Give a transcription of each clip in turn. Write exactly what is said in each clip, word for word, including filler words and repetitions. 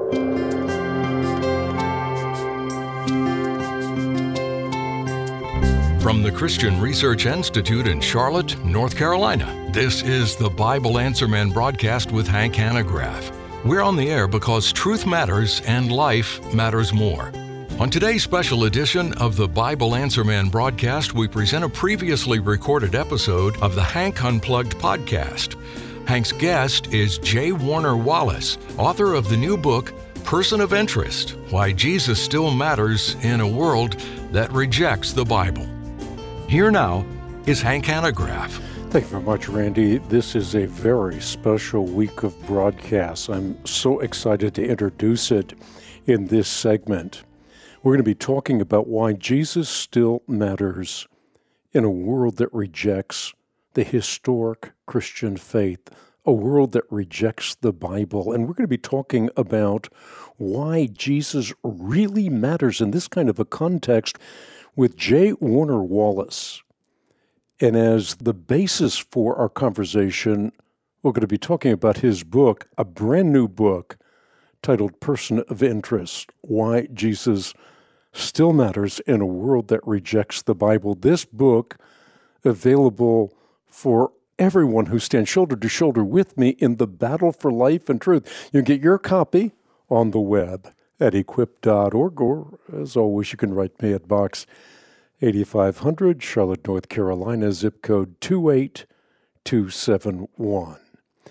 From the Christian Research Institute in Charlotte, North Carolina, this is the Bible Answer Man broadcast with Hank Hanegraaff. We're on the air because truth matters and life matters more. On today's special edition of the Bible Answer Man broadcast, we present a previously recorded episode of the Hank Unplugged podcast. Hank's guest is J. Warner Wallace, author of the new book, Person of Interest: Why Jesus Still Matters in a World That Rejects the Bible. Here now is Hank Hanegraaff. Thank you very much, Randy. This is a very special week of broadcasts. I'm so excited to introduce it in this segment. We're going to be talking about why Jesus still matters in a world that rejects the historic Christian faith, a world that rejects the Bible. And we're going to be talking about why Jesus really matters in this kind of a context with J. Warner Wallace. And as the basis for our conversation, we're going to be talking about his book, a brand new book titled Person of Interest: Why Jesus Still Matters in a World That Rejects the Bible. This book, available for everyone who stands shoulder to shoulder with me in the battle for life and truth. You can get your copy on the web at equip dot org, or as always, you can write me at Box eighty-five hundred, Charlotte, North Carolina, zip code two eight two seven one.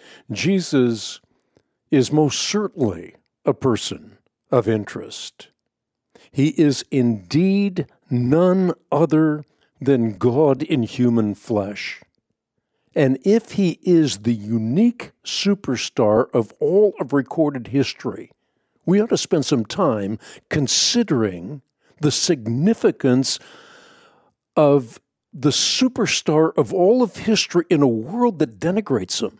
Jesus is most certainly a person of interest. He is indeed none other than God in human flesh. And if he is the unique superstar of all of recorded history, we ought to spend some time considering the significance of the superstar of all of history in a world that denigrates him.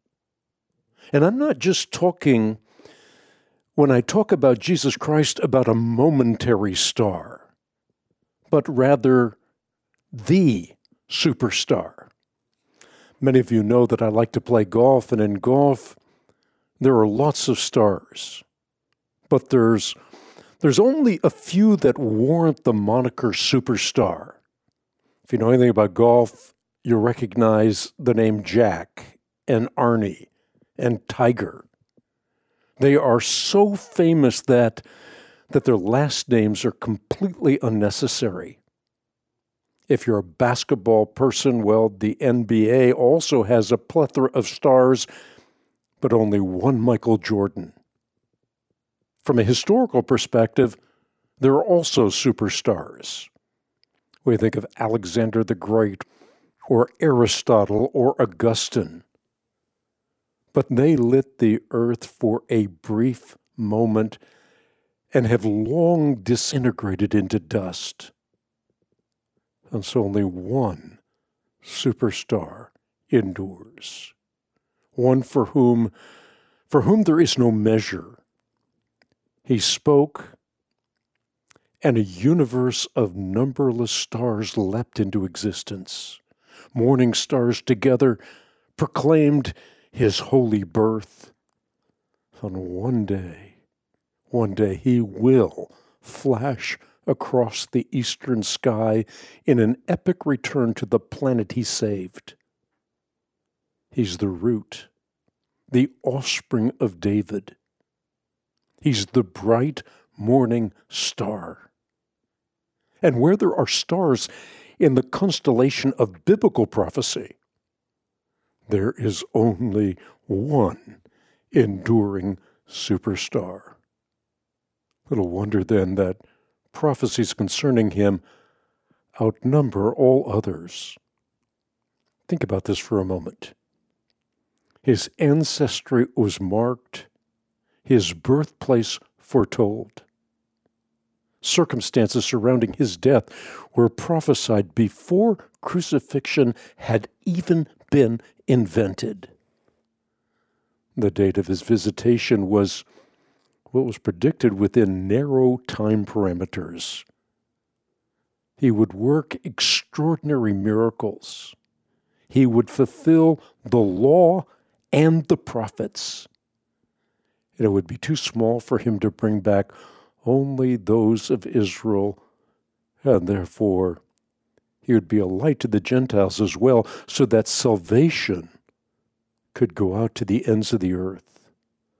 And I'm not just talking, when I talk about Jesus Christ, about a momentary star, but rather the superstar. Many of you know that I like to play golf, and in golf, there are lots of stars. But there's there's only a few that warrant the moniker superstar. If you know anything about golf, you'll recognize the name Jack and Arnie and Tiger. They are so famous that, that their last names are completely unnecessary. If you're a basketball person, well, the N B A also has a plethora of stars, but only one Michael Jordan. From a historical perspective, there are also superstars. We think of Alexander the Great, or Aristotle, or Augustine. But they lit the earth for a brief moment and have long disintegrated into dust. And so only one superstar endures, one for whom, for whom there is no measure. He spoke, and a universe of numberless stars leapt into existence. Morning stars together proclaimed his holy birth. On one day, one day he will flash across the eastern sky in an epic return to the planet he saved. He's the root, the offspring of David. He's the bright morning star. And where there are stars in the constellation of biblical prophecy, there is only one enduring superstar. Little wonder then that prophecies concerning him outnumber all others. Think about this for a moment. His ancestry was marked, his birthplace foretold. Circumstances surrounding his death were prophesied before crucifixion had even been invented. The date of his visitation was what was predicted within narrow time parameters. He would work extraordinary miracles. He would fulfill the law and the prophets. and it would be too small for him to bring back only those of Israel, and therefore he would be a light to the Gentiles as well, so that salvation could go out to the ends of the earth.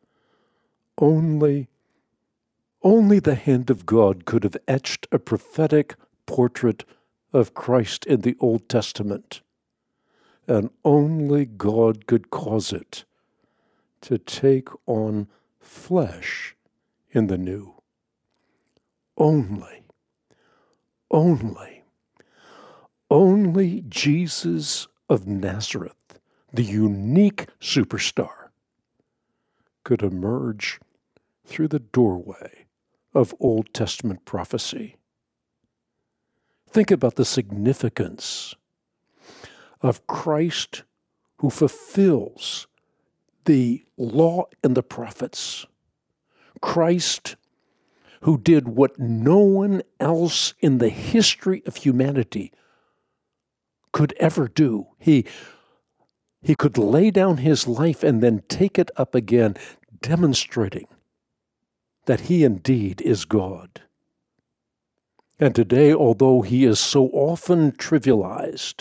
Only, only the hand of God could have etched a prophetic portrait of Christ in the Old Testament, and only God could cause it to take on flesh in the New. Only, only, only Jesus of Nazareth, the unique superstar, could emerge through the doorway of Old Testament prophecy. Think about the significance of Christ who fulfills the law and the prophets. Christ who did what no one else in the history of humanity could ever do. He, he could lay down his life and then take it up again, demonstrating that he indeed is God. And today, although he is so often trivialized,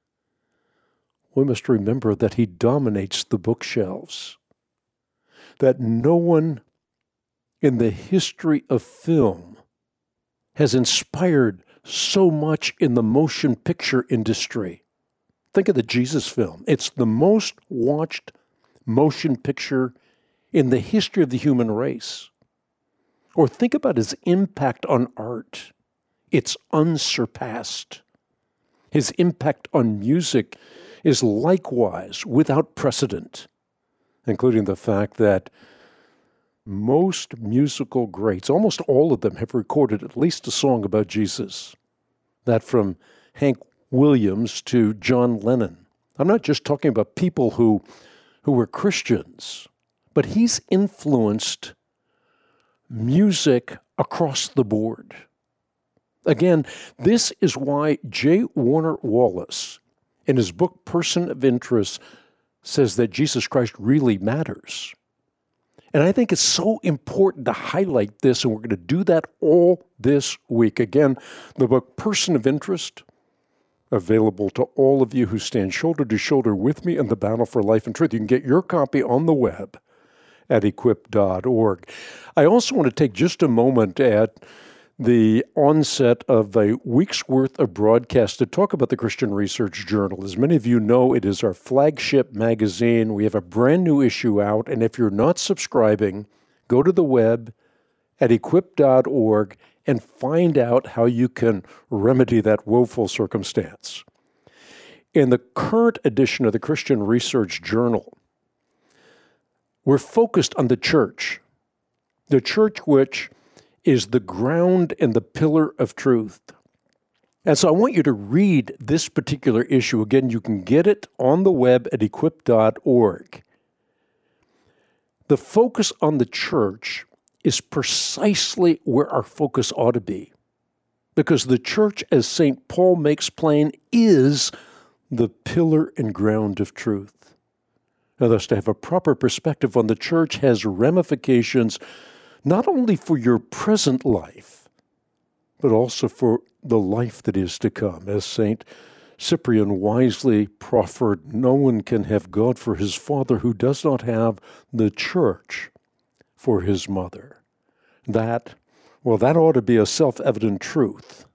we must remember that he dominates the bookshelves, that no one in the history of film has inspired so much in the motion picture industry. Think of the Jesus film. It's the most watched motion picture in the history of the human race. Or think about his impact on art. It's unsurpassed. His impact on music is likewise without precedent, including the fact that most musical greats, almost all of them, have recorded at least a song about Jesus. That from Hank Williams to John Lennon. I'm not just talking about people who, who were Christians, but he's influenced music across the board. Again, this is why J. Warner Wallace, in his book Person of Interest, says that Jesus Christ really matters. And I think it's so important to highlight this, and we're going to do that all this week. Again, the book Person of Interest, available to all of you who stand shoulder to shoulder with me in the battle for life and truth. You can get your copy on the web at equip dot org. I also want to take just a moment at the onset of a week's worth of broadcast to talk about the Christian Research Journal. As many of you know, it is our flagship magazine. We have a brand new issue out, and if you're not subscribing, go to the web at equip dot org and find out how you can remedy that woeful circumstance. In the current edition of the Christian Research Journal, we're focused on the church, the church which is the ground and the pillar of truth. And so I want you to read this particular issue. Again, you can get it on the web at equip dot org. The focus on the church is precisely where our focus ought to be, because the church, as Saint Paul makes plain, is the pillar and ground of truth. Now, thus, to have a proper perspective on the church has ramifications not only for your present life, but also for the life that is to come. As Saint Cyprian wisely proffered, no one can have God for his father who does not have the church for his mother. That, well, that ought to be a self-evident truth,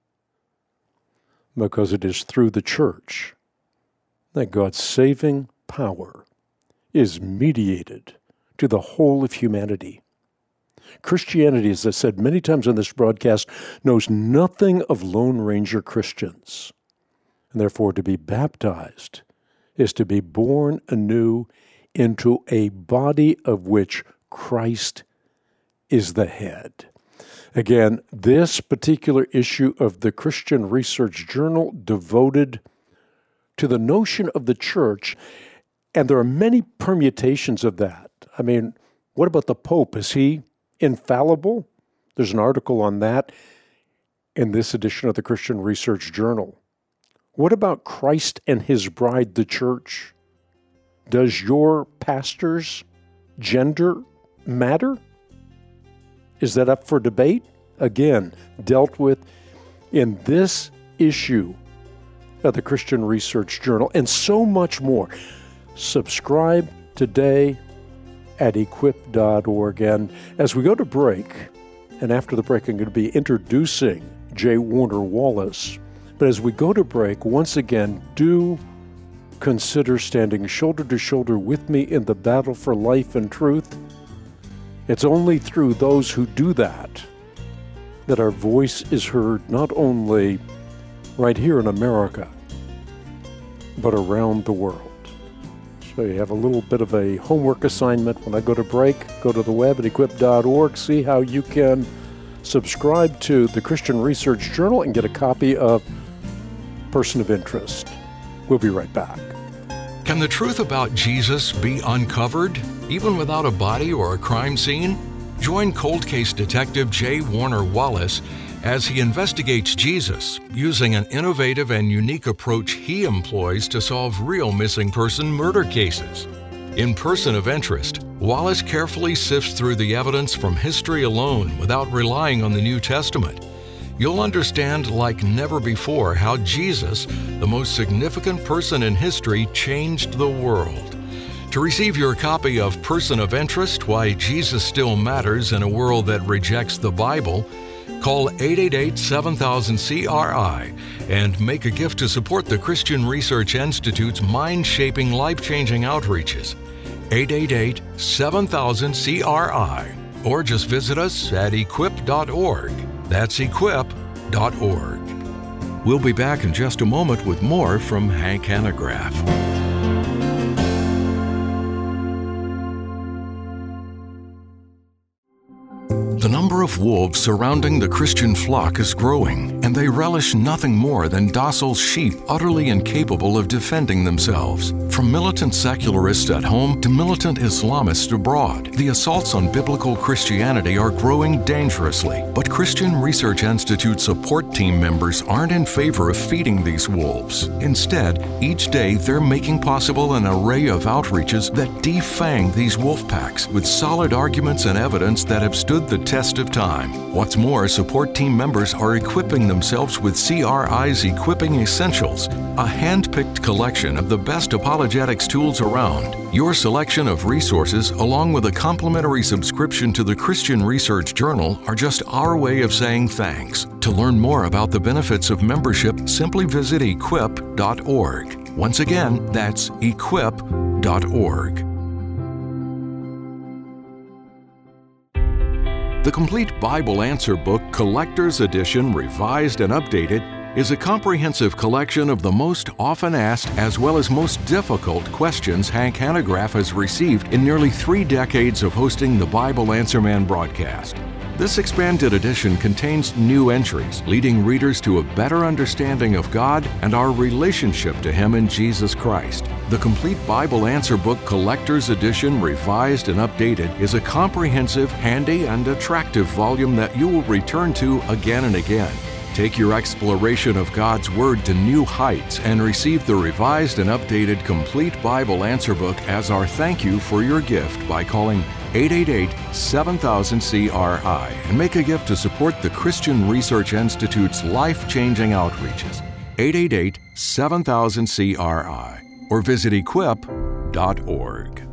because it is through the church that God's saving power is mediated to the whole of humanity. Christianity, as I said many times on this broadcast, knows nothing of Lone Ranger Christians. And therefore, to be baptized is to be born anew into a body of which Christ is the head. Again, this particular issue of the Christian Research Journal devoted to the notion of the church, and there are many permutations of that. I mean, what about the Pope? Is he infallible? There's an article on that in this edition of the Christian Research Journal. What about Christ and his bride, the church? Does your pastor's gender matter? Is that up for debate? Again, dealt with in this issue of the Christian Research Journal, and so much more. Subscribe today at equip dot org. And as we go to break, and after the break, I'm going to be introducing J. Warner Wallace. But as we go to break, once again, do consider standing shoulder to shoulder with me in the battle for life and truth. It's only through those who do that that our voice is heard, not only right here in America, but around the world. So you have a little bit of a homework assignment. When I go to break, go to the web at equip dot org, see how you can subscribe to the Christian Research Journal and get a copy of Person of Interest. We'll be right back. Can the truth about Jesus be uncovered, even without a body or a crime scene? Join cold case detective J. Warner Wallace as he investigates Jesus using an innovative and unique approach he employs to solve real missing person murder cases. In Person of Interest, Wallace carefully sifts through the evidence from history alone without relying on the New Testament. You'll understand like never before how Jesus, the most significant person in history, changed the world. To receive your copy of Person of Interest, Why Jesus Still Matters in a World That Rejects the Bible, call eight eight eight, seven thousand, C R I and make a gift to support the Christian Research Institute's mind-shaping, life-changing outreaches. eight eight eight, seven thousand, C R I, or just visit us at equip dot org. That's equip dot org. We'll be back in just a moment with more from Hank Hanegraaff. The number of wolves surrounding the Christian flock is growing, and they relish nothing more than docile sheep utterly incapable of defending themselves. From militant secularists at home to militant Islamists abroad, the assaults on biblical Christianity are growing dangerously. But Christian Research Institute support team members aren't in favor of feeding these wolves. Instead, each day they're making possible an array of outreaches that defang these wolf packs with solid arguments and evidence that have stood the test of time. What's more, support team members are equipping themselves with C R I's Equipping Essentials, a hand-picked collection of the best apologetics tools around. Your selection of resources, along with a complimentary subscription to the Christian Research Journal, are just our way of saying thanks. To learn more about the benefits of membership, simply visit equip dot org. Once again, that's equip dot org. The Complete Bible Answer Book Collector's Edition, Revised and Updated, is a comprehensive collection of the most often asked as well as most difficult questions Hank Hanegraaff has received in nearly three decades of hosting the Bible Answer Man broadcast. This expanded edition contains new entries, leading readers to a better understanding of God and our relationship to Him in Jesus Christ. The Complete Bible Answer Book Collector's Edition, Revised and Updated, is a comprehensive, handy, and attractive volume that you will return to again and again. Take your exploration of God's Word to new heights and receive the revised and updated Complete Bible Answer Book as our thank you for your gift by calling eight eight eight, seven thousand, C R I and make a gift to support the Christian Research Institute's life-changing outreaches. eight eight eight, seven thousand, C R I or visit equip dot org.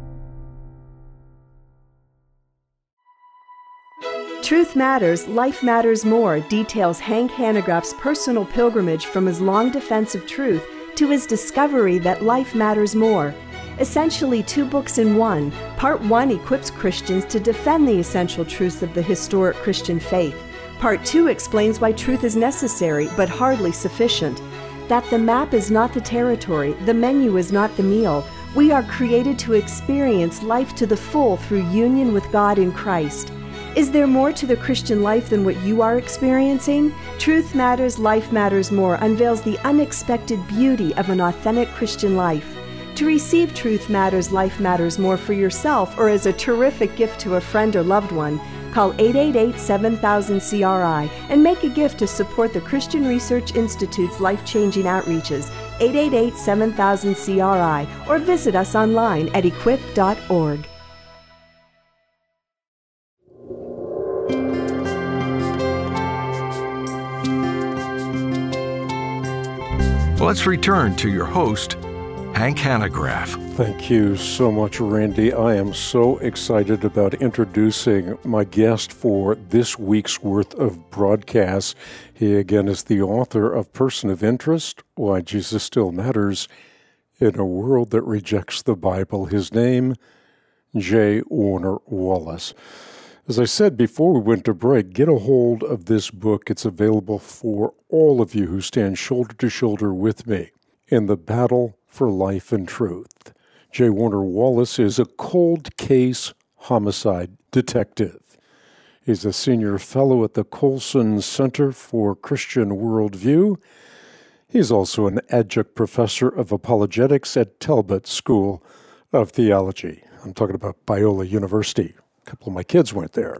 Truth Matters, Life Matters More details Hank Hanegraaff's personal pilgrimage from his long defense of truth to his discovery that life matters more. Essentially two books in one, Part one equips Christians to defend the essential truths of the historic Christian faith. Part two explains why truth is necessary but hardly sufficient. That the map is not the territory, the menu is not the meal. We are created to experience life to the full through union with God in Christ. Is there more to the Christian life than what you are experiencing? Truth Matters, Life Matters More unveils the unexpected beauty of an authentic Christian life. To receive Truth Matters, Life Matters More for yourself or as a terrific gift to a friend or loved one, call eight eight eight, seven thousand, C R I and make a gift to support the Christian Research Institute's life-changing outreaches, eight eight eight, seven thousand, C R I, or visit us online at equip dot org. Let's return to your host, Hank Hanegraaff. Thank you so much, Randy. I am so excited about introducing my guest for this week's worth of broadcasts. He, again, is the author of Person of Interest, Why Jesus Still Matters in a World That Rejects the Bible. His name, J. Warner Wallace. As I said before we went to break, get a hold of this book. It's available for all of you who stand shoulder to shoulder with me in the battle for life and truth. J. Warner Wallace is a cold case homicide detective. He's a senior fellow at the Colson Center for Christian Worldview. He's also an adjunct professor of apologetics at Talbot School of Theology. I'm talking about Biola University. A couple of my kids went there.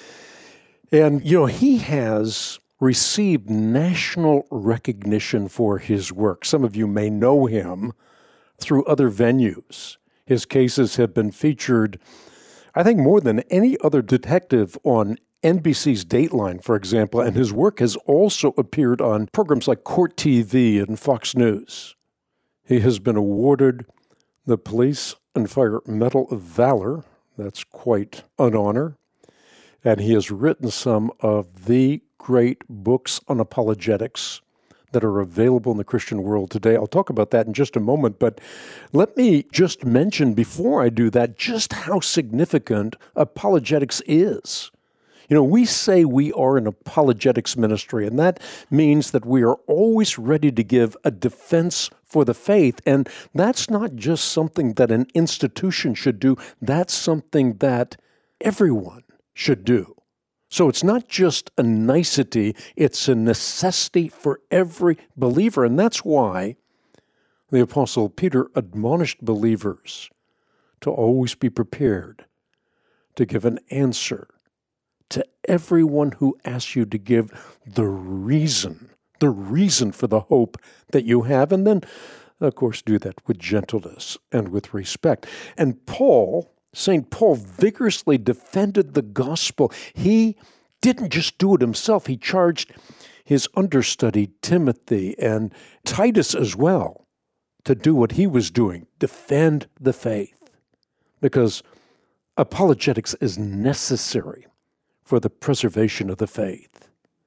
And, you know, he has received national recognition for his work. Some of you may know him through other venues. His cases have been featured, I think, more than any other detective on N B C's Dateline, for example, and his work has also appeared on programs like Court T V and Fox News. He has been awarded the Police and Fire Medal of Valor. That's quite an honor. And he has written some of the great books on apologetics that are available in the Christian world today. I'll talk about that in just a moment, but let me just mention before I do that just how significant apologetics is. You know, we say we are an apologetics ministry, and that means that we are always ready to give a defense for the faith, and that's not just something that an institution should do, that's something that everyone should do. So it's not just a nicety, it's a necessity for every believer, and that's why the Apostle Peter admonished believers to always be prepared to give an answer to everyone who asks you to give the reason, the reason for the hope that you have, and then, of course, do that with gentleness and with respect. And Paul, Saint Paul, vigorously defended the gospel. He didn't just do it himself. He charged his understudy, Timothy, and Titus as well, to do what he was doing, defend the faith, because apologetics is necessary for the preservation of the faith.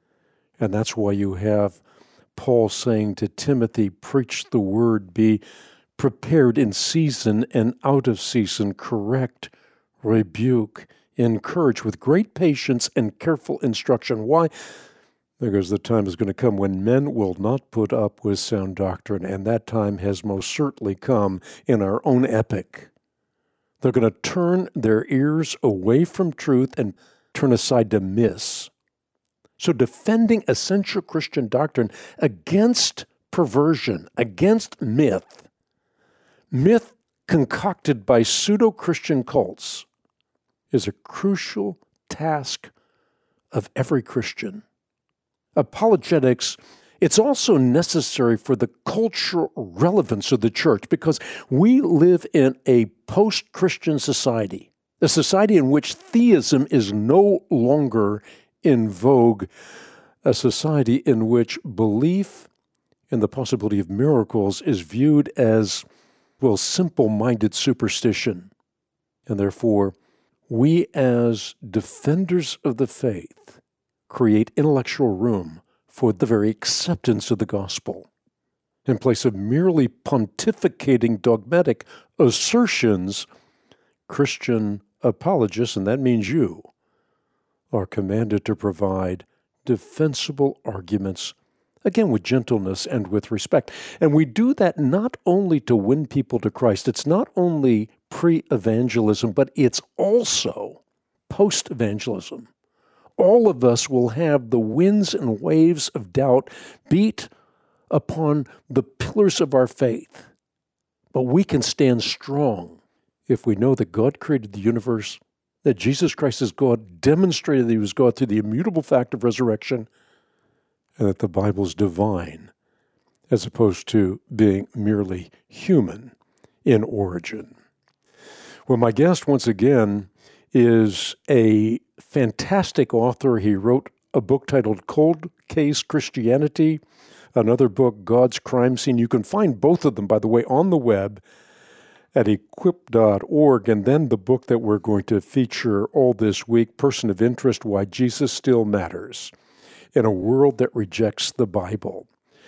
And that's why you have Paul saying to Timothy, preach the word, be prepared in season and out of season, correct, rebuke, encourage with great patience and careful instruction. Why? Because the time is going to come when men will not put up with sound doctrine, and that time has most certainly come in our own epoch. They're going to turn their ears away from truth and turn aside to myths. So defending essential Christian doctrine against perversion, against myth, myth concocted by pseudo-Christian cults, is a crucial task of every Christian. Apologetics, it's also necessary for the cultural relevance of the church because we live in a post-Christian society. A society in which theism is no longer in vogue, a society in which belief in the possibility of miracles is viewed as, well, simple-minded superstition. And therefore, we as defenders of the faith create intellectual room for the very acceptance of the gospel in place of merely pontificating dogmatic assertions. Christian apologists, and that means you, are commanded to provide defensible arguments, again with gentleness and with respect. And we do that not only to win people to Christ, it's not only pre-evangelism, but it's also post-evangelism. All of us will have the winds and waves of doubt beat upon the pillars of our faith, but we can stand strong if we know that God created the universe, that Jesus Christ is God, demonstrated that he was God through the immutable fact of resurrection, and that the Bible is divine, as opposed to being merely human in origin. Well, my guest, once again, is a fantastic author. He wrote a book titled Cold Case Christianity, another book, God's Crime Scene. You can find both of them, by the way, on the web at equip dot org. And then the book that we're going to feature all this week, Person of Interest, Why Jesus Still Matters in a World That Rejects the Bible.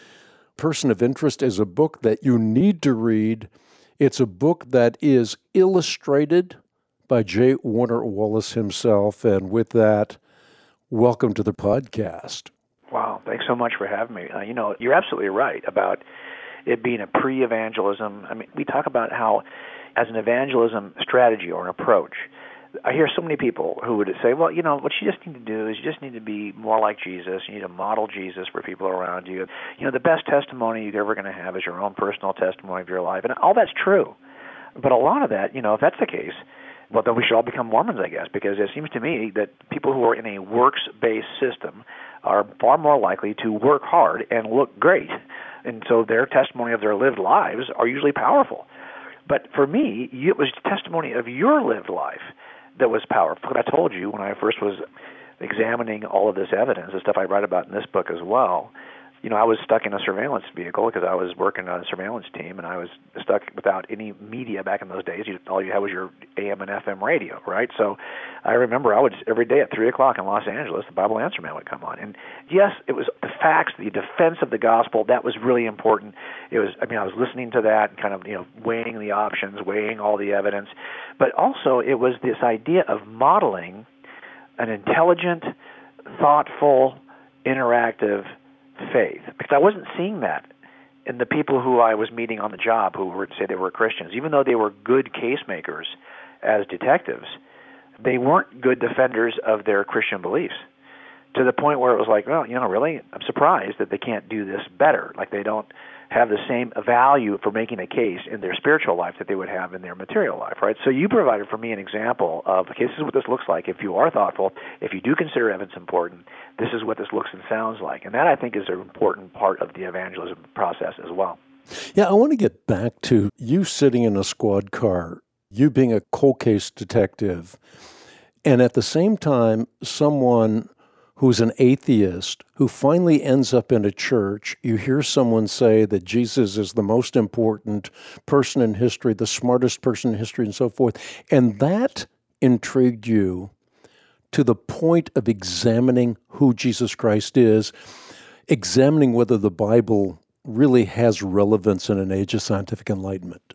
Person of Interest is a book that you need to read. It's a book that is illustrated by J. Warner Wallace himself. And with that, welcome to the podcast. Wow, thanks so much for having me. Uh, you know, you're absolutely right about it being a pre-evangelism. I mean, we talk about how, as an evangelism strategy or an approach, I hear so many people who would say, well, you know, what you just need to do is you just need to be more like Jesus. You need to model Jesus for people around you. You know, the best testimony you're ever going to have is your own personal testimony of your life. And all that's true. But a lot of that, you know, if that's the case, well, then we should all become Mormons, I guess, because it seems to me that people who are in a works-based system are far more likely to work hard and look great. And so their testimony of their lived lives are usually powerful. But for me, it was testimony of your lived life that was powerful. I told you when I first was examining all of this evidence, the stuff I write about in this book as well, you know, I was stuck in a surveillance vehicle because I was working on a surveillance team, and I was stuck without any media back in those days. You, all you had was your A M and F M radio, right? So I remember I would, every day at three o'clock in Los Angeles, the Bible Answer Man would come on. And yes, it was the facts, the defense of the gospel, that was really important. It was, I mean, I was listening to that and kind of, you know, weighing the options, weighing all the evidence. But also it was this idea of modeling an intelligent, thoughtful, interactive faith, because I wasn't seeing that in the people who I was meeting on the job who were say they were Christians. Even though they were good case makers as detectives, they weren't good defenders of their Christian beliefs, to the point where it was like, well, you know, really, I'm surprised that they can't do this better. Like they don't have the same value for making a case in their spiritual life that they would have in their material life, right? So you provided for me an example of, okay, this is what this looks like. If you are thoughtful, if you do consider evidence important, this is what this looks and sounds like. And that, I think, is an important part of the evangelism process as well. Yeah, I want to get back to you sitting in a squad car, you being a cold case detective, and at the same time, someone who's an atheist who finally ends up in a church. You hear someone say that Jesus is the most important person in history, the smartest person in history, and so forth. And that intrigued you to the point of examining who Jesus Christ is, examining whether the Bible really has relevance in an age of scientific enlightenment.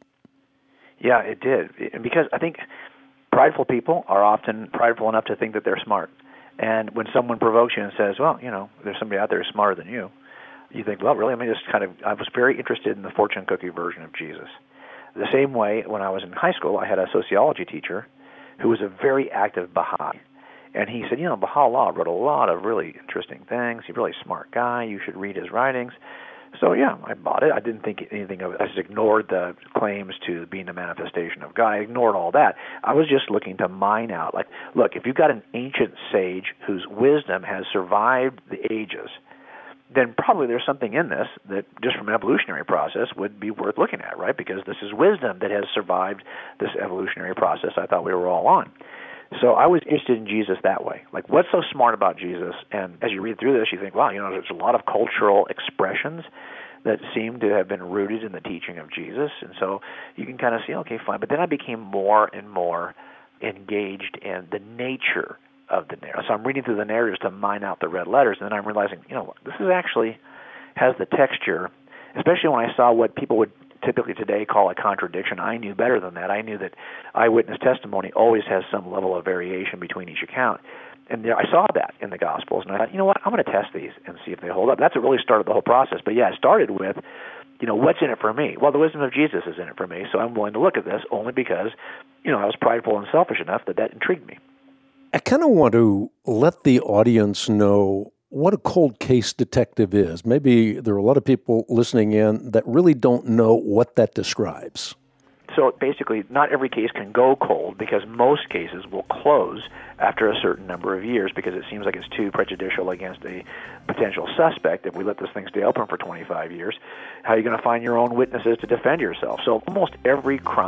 Yeah, it did. And because I think prideful people are often prideful enough to think that they're smart. And when someone provokes you and says, well, you know, there's somebody out there who's smarter than you, you think, well, really, let me just kind of, I was very interested in the fortune cookie version of Jesus. The same way, when I was in high school, I had a sociology teacher who was a very active Baha'i. And he said, you know, Baha'u'llah wrote a lot of really interesting things. He's a really smart guy. You should read his writings. So, yeah, I bought it. I didn't think anything of it. I just ignored the claims to being a manifestation of God. I ignored all that. I was just looking to mine out. Like, look, if you've got an ancient sage whose wisdom has survived the ages, then probably there's something in this that, just from an evolutionary process, would be worth looking at, right? Because this is wisdom that has survived this evolutionary process I thought we were all on. So I was interested in Jesus that way. Like, what's so smart about Jesus? And as you read through this, you think, wow, you know, there's a lot of cultural expressions that seem to have been rooted in the teaching of Jesus. And so you can kind of see, okay, fine. But then I became more and more engaged in the nature of the narrative. So I'm reading through the narratives to mine out the red letters, and then I'm realizing, you know, this is actually has the texture, especially when I saw what people would typically today call a contradiction. I knew better than that. I knew that eyewitness testimony always has some level of variation between each account. And there, I saw that in the Gospels, and I thought, you know what, I'm going to test these and see if they hold up. That's what really started the whole process. But yeah, it started with, you know, what's in it for me? Well, the wisdom of Jesus is in it for me, so I'm willing to look at this only because, you know, I was prideful and selfish enough that that intrigued me. I kind of want to let the audience know what a cold case detective is. Maybe there are a lot of people listening in that really don't know what that describes. So basically, not every case can go cold because most cases will close after a certain number of years because it seems like it's too prejudicial against a potential suspect. If we let this thing stay open for twenty-five years, how are you going to find your own witnesses to defend yourself? So almost every crime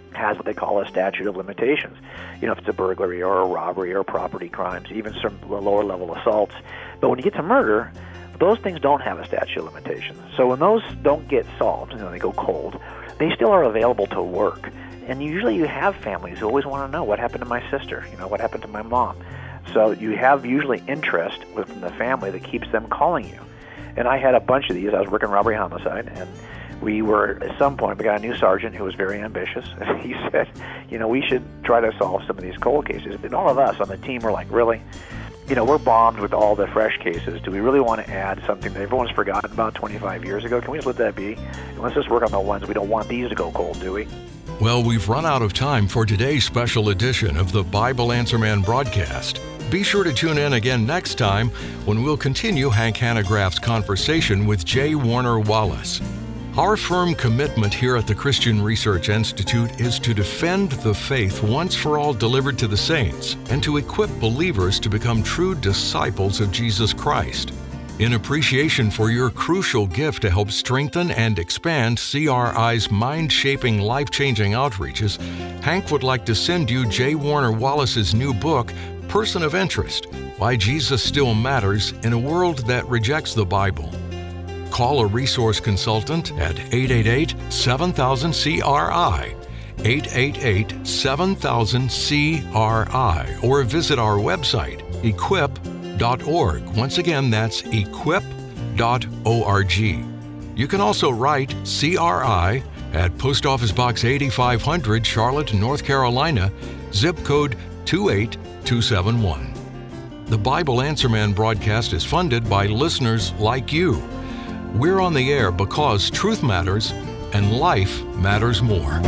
has what they call a statute of limitations. You know, if it's a burglary or a robbery or property crimes, even some lower level assaults. But when you get to murder, those things don't have a statute of limitations. So when those don't get solved, you know, they go cold, they still are available to work. And usually you have families who always want to know what happened to my sister, you know, what happened to my mom. So you have usually interest within the family that keeps them calling you. And I had a bunch of these. I was working robbery homicide, and we were, at some point, we got a new sergeant who was very ambitious. And he said, you know, we should try to solve some of these cold cases. And all of us on the team were like, really? You know, we're bombed with all the fresh cases. Do we really want to add something that everyone's forgotten about twenty-five years ago? Can we just let that be? And let's just work on the ones we don't want these to go cold, do we? Well, we've run out of time for today's special edition of the Bible Answer Man broadcast. Be sure to tune in again next time when we'll continue Hank Hanegraaff's conversation with J. Warner Wallace. Our firm commitment here at the Christian Research Institute is to defend the faith once for all delivered to the saints and to equip believers to become true disciples of Jesus Christ. In appreciation for your crucial gift to help strengthen and expand C R I's mind-shaping, life-changing outreaches, Hank would like to send you J. Warner Wallace's new book, Person of Interest: Why Jesus Still Matters in a World That Rejects the Bible. Call a resource consultant at eight eight eight, seven thousand, C R I, eight eight eight, seven thousand, C R I, or visit our website, equip dot org. Once again, that's equip dot org. You can also write C R I at Post Office Box eighty-five hundred, Charlotte, North Carolina, zip code two eight two seven one. The Bible Answer Man broadcast is funded by listeners like you. We're on the air because truth matters and life matters more.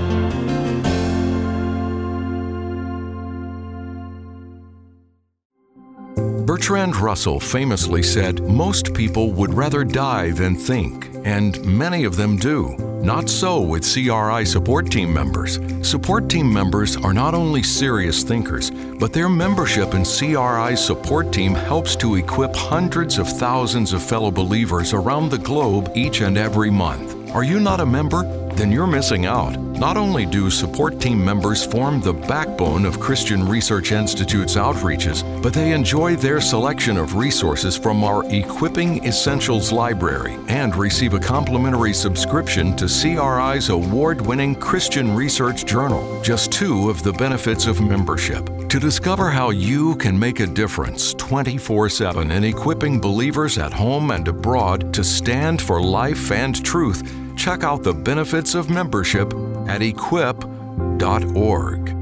Bertrand Russell famously said, "Most people would rather die than think," and many of them do. Not so with C R I support team members. Support team members are not only serious thinkers, but their membership in C R I's support team helps to equip hundreds of thousands of fellow believers around the globe each and every month. Are you not a member? Then you're missing out. Not only do support team members form the backbone of Christian Research Institute's outreaches, but they enjoy their selection of resources from our Equipping Essentials library and receive a complimentary subscription to C R I's award-winning Christian Research Journal, just two of the benefits of membership. To discover how you can make a difference twenty-four seven in equipping believers at home and abroad to stand for life and truth, check out the benefits of membership at equip dot org.